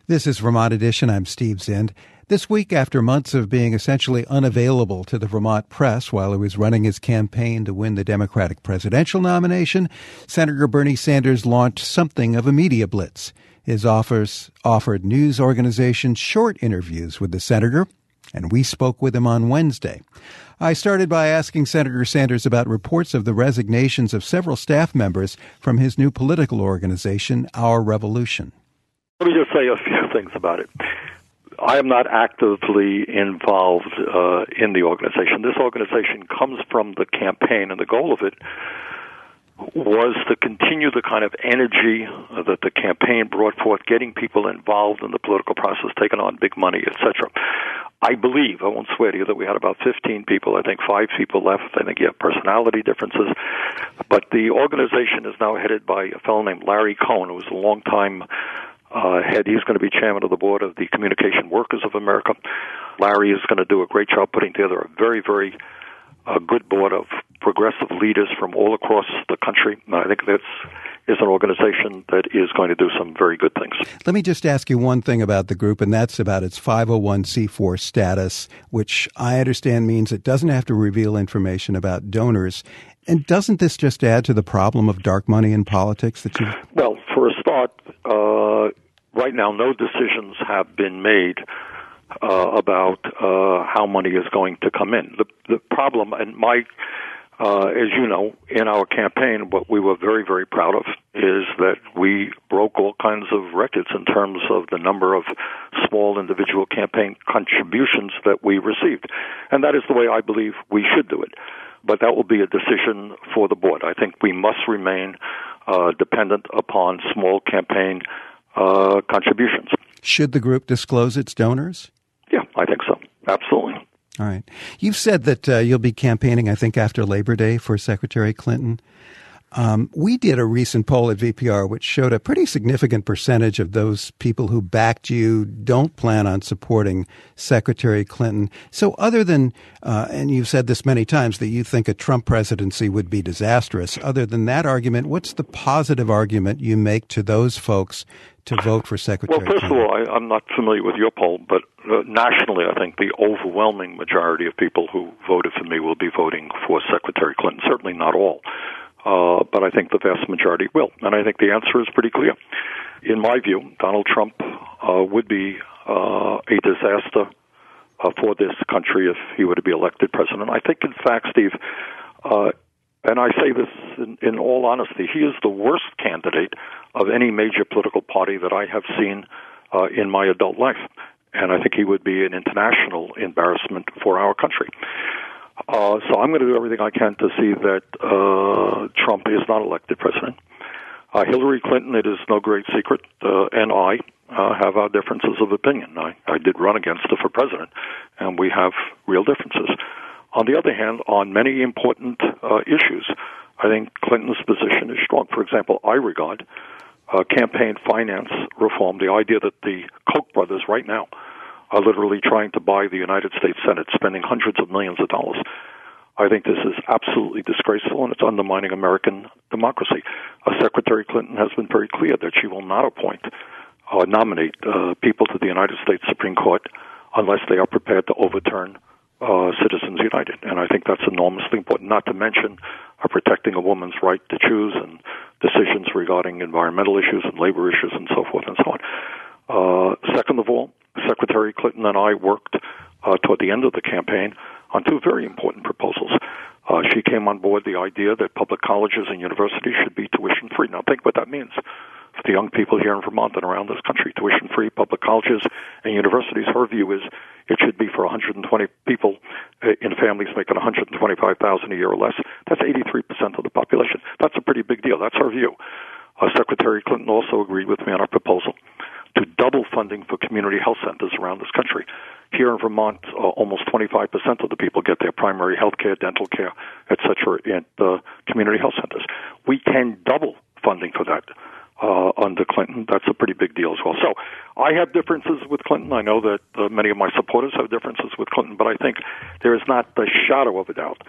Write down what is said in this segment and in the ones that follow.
This is Vermont Edition. I'm Steve Zinn. This week, after months of being essentially unavailable to the Vermont press while he was running his campaign to win the Democratic presidential nomination, Senator Bernie Sanders launched something of a media blitz. His offers offered news organizations short interviews with the senator, and we spoke with him on Wednesday. I started by asking Senator Sanders about reports of the resignations of several staff members from his new political organization, Our Revolution. Let me just say a few things about it. I am not actively involved in the organization. This organization comes from the campaign, and the goal of it was to continue the kind of energy that the campaign brought forth, getting people involved in the political process, taking on big money, etc. I believe, I won't swear to you, that we had about 15 people. I think 5 people left. I think you have personality differences. But the organization is now headed by a fellow named Larry Cohen, who was a long-time head. He's going to be chairman of the board of the Communication Workers of America. Larry is going to do a great job putting together a very, very good board of progressive leaders from all across the country. I think that's is an organization that is going to do some very good things. Let me just ask you one thing about the group, and that's about its 501c4 status, which I understand means it doesn't have to reveal information about donors. And doesn't this just add to the problem of dark money in politics? Well, for a start, right now no decisions have been made about how money is going to come in. The problem, and as you know, in our campaign, what we were very, very proud of is that we broke all kinds of records in terms of the number of small individual campaign contributions that we received. And that is the way I believe we should do it. But that will be a decision for the board. I think we must remain dependent upon small campaign contributions. Should the group disclose its donors? Yeah, I think so. Absolutely. All right. You've said that you'll be campaigning, I think, after Labor Day for Secretary Clinton. We did a recent poll at VPR which showed a pretty significant percentage of those people who backed you don't plan on supporting Secretary Clinton. So other than, and you've said this many times, that you think a Trump presidency would be disastrous, other than that argument, what's the positive argument you make to those folks to vote for Secretary Clinton? Well, first of all, I'm not familiar with your poll, but nationally, I think the overwhelming majority of people who voted for me will be voting for Secretary Clinton. Certainly not all, but I think the vast majority will. And I think the answer is pretty clear. In my view, Donald Trump would be a disaster for this country if he were to be elected president. I think, in fact, Steve, and I say this in all honesty, he is the worst candidate of any major political party that I have seen in my adult life. And I think he would be an international embarrassment for our country. So I'm going to do everything I can to see that Trump is not elected president. Hillary Clinton, it is no great secret, and I have our differences of opinion. I did run against her for president, and we have real differences. On the other hand, on many important issues, I think Clinton's position is strong. For example, I regard campaign finance reform, the idea that the Koch brothers right now are literally trying to buy the United States Senate, spending hundreds of millions of dollars. I think this is absolutely disgraceful, and it's undermining American democracy. Secretary Clinton has been very clear that she will not appoint or nominate people to the United States Supreme Court unless they are prepared to overturn Citizens United. And I think that's enormously important, not to mention protecting a woman's right to choose and decisions regarding environmental issues and labor issues and so forth and so on. Second of all, Secretary Clinton and I worked toward the end of the campaign on 2 very important proposals. She came on board the idea that public colleges and universities should be tuition-free. Now, think what that means for the young people here in Vermont and around this country. Tuition-free public colleges and universities, her view is it should be for 120 people in families making $125,000 a year or less. That's 83% of the population. That's a pretty big deal. That's her view. Secretary Clinton also agreed with me on our proposal to double funding for community health centers around this country. Here in Vermont, almost 25% of the people get their primary health care, dental care, et cetera, in community health centers. We can double funding for that under Clinton. That's a pretty big deal as well. So I have differences with Clinton. I know that many of my supporters have differences with Clinton, but I think there is not the shadow of a doubt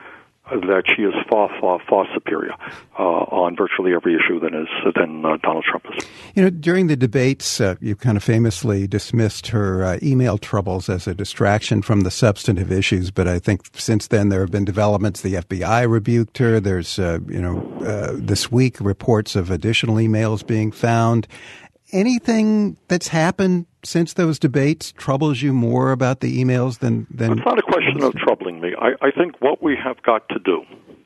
that she is far, far, far superior on virtually every issue than Donald Trump is. You know, during the debates, you kind of famously dismissed her email troubles as a distraction from the substantive issues. But I think since then there have been developments. The FBI rebuked her. There's, this week reports of additional emails being found. Anything that's happened since those debates troubles you more about the emails than it's not a question of troubling me. I think what we have got to do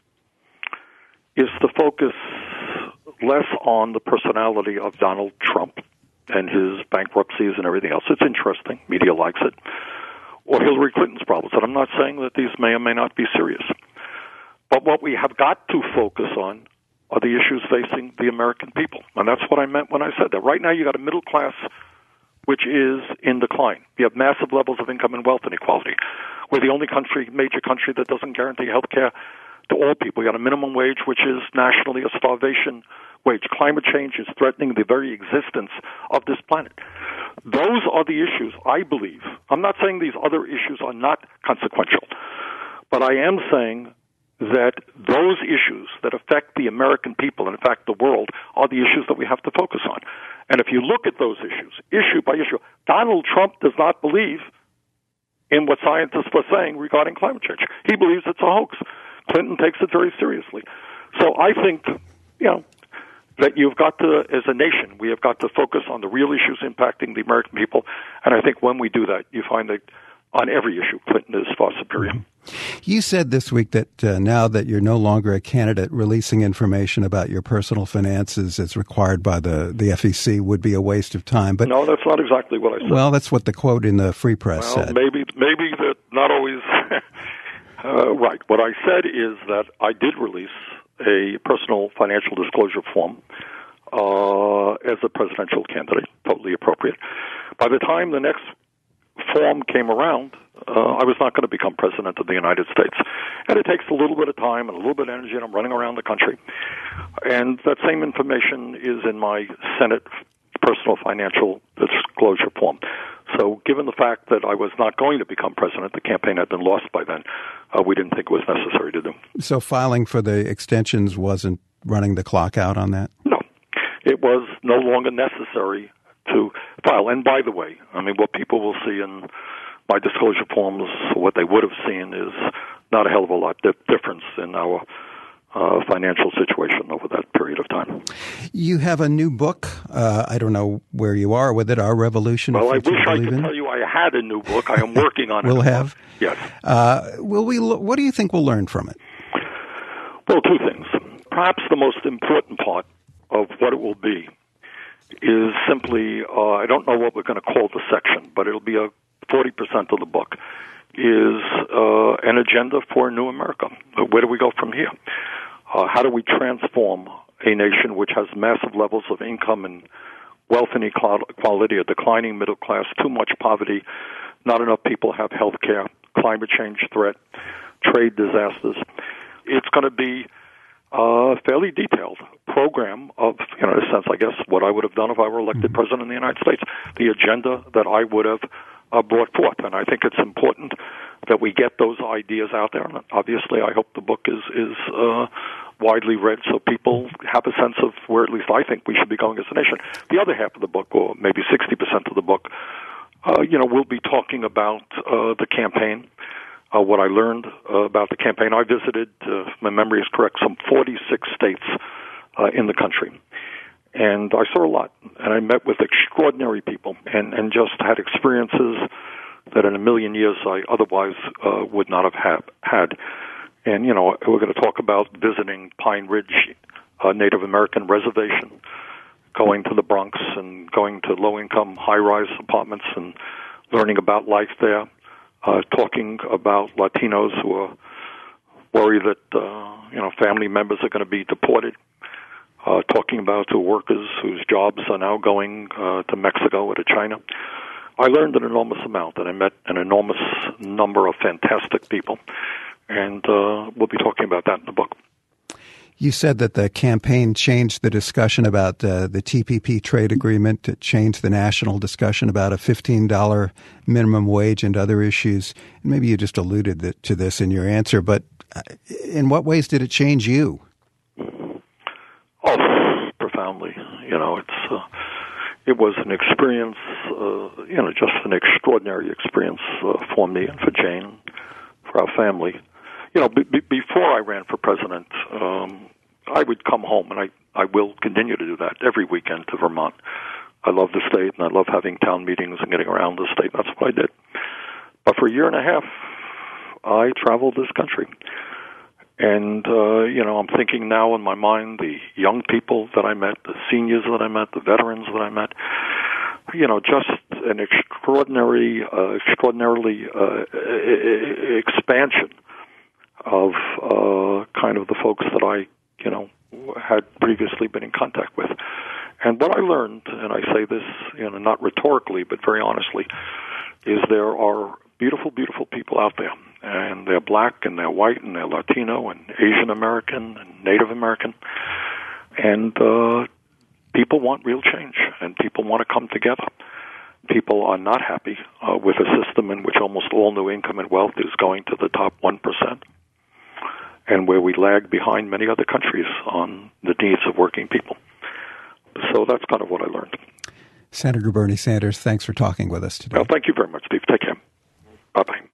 is to focus less on the personality of Donald Trump and his bankruptcies and everything else. It's interesting. Media likes it. Or Hillary Clinton's problems. And I'm not saying that these may or may not be serious. But what we have got to focus on are the issues facing the American people. And that's what I meant when I said that. Right now you got a middle class which is in decline. You have massive levels of income and wealth inequality. We're the only major country that doesn't guarantee health care to all people. You got a minimum wage which is nationally a starvation wage. Climate change is threatening the very existence of this planet. Those are the issues, I believe. I'm not saying these other issues are not consequential, but I am saying that those issues that affect the American people and, in fact, the world are the issues that we have to focus on. And if you look at those issues, issue by issue, Donald Trump does not believe in what scientists are saying regarding climate change. He believes it's a hoax. Clinton takes it very seriously. So I think, that you've got to, as a nation, we have got to focus on the real issues impacting the American people. And I think when we do that, you find that on every issue, Clinton is far superior. You said this week that now that you're no longer a candidate, releasing information about your personal finances as required by the FEC would be a waste of time. But no, that's not exactly what I said. Well, that's what the quote in the Free Press said. Maybe that not always right. What I said is that I did release a personal financial disclosure form as a presidential candidate, totally appropriate. By the time the next form came around, I was not going to become president of the United States. And it takes a little bit of time and a little bit of energy, and I'm running around the country. And that same information is in my Senate personal financial disclosure form. So given the fact that I was not going to become president, the campaign had been lost by then, we didn't think it was necessary to do. So filing for the extensions wasn't running the clock out on that? No. It was no longer necessary to file. And by the way, what people will see in my disclosure forms, what they would have seen is not a hell of a lot difference in our financial situation over that period of time. You have a new book. I don't know where you are with it, Our Revolution. Well, I wish I could tell you I had a new book. I am working on it. We'll have? Yes. What do you think we'll learn from it? Well, two things. Perhaps the most important part of what it will be is simply, I don't know what we're going to call the section, but it'll be 40% of the book, is an agenda for a new America. Where do we go from here? How do we transform a nation which has massive levels of income and wealth inequality, a declining middle class, too much poverty, not enough people have health care, climate change threat, trade disasters? It's going to be a fairly detailed program of, in a sense, I guess, what I would have done if I were elected president of the United States, the agenda that I would have brought forth. And I think it's important that we get those ideas out there. And obviously, I hope the book is widely read so people have a sense of where at least I think we should be going as a nation. The other half of the book, or maybe 60% of the book, we'll be talking about the campaign, what I learned about the campaign. I visited, if my memory is correct, some 46 states in the country. And I saw a lot, and I met with extraordinary people and just had experiences that in a million years I otherwise would not have had. And, we're going to talk about visiting Pine Ridge Native American Reservation, going to the Bronx and going to low-income high-rise apartments and learning about life there, talking about Latinos who are worried that, family members are going to be deported, talking about the workers whose jobs are now going to Mexico or to China. I learned an enormous amount, and I met an enormous number of fantastic people, and we'll be talking about that in the book. You said that the campaign changed the discussion about the TPP trade agreement. It changed the national discussion about a $15 minimum wage and other issues. And maybe you just alluded to this in your answer, but in what ways did it change you? Oh, profoundly. It was an experience, just an extraordinary experience for me and for Jane, for our family. Before I ran for president, I would come home, and I will continue to do that every weekend to Vermont. I love the state, and I love having town meetings and getting around the state. That's what I did. But for a year and a half, I traveled this country. And, I'm thinking now in my mind, the young people that I met, the seniors that I met, the veterans that I met, just an extraordinarily expansion of kind of the folks that I, had previously been in contact with. And what I learned, and I say this, not rhetorically, but very honestly, is there are beautiful, beautiful people out there. And they're black, and they're white, and they're Latino, and Asian American, and Native American. And people want real change, and people want to come together. People are not happy with a system in which almost all new income and wealth is going to the top 1%, and where we lag behind many other countries on the needs of working people. So that's kind of what I learned. Senator Bernie Sanders, thanks for talking with us today. Well, thank you very much, Steve. Take care. Bye-bye.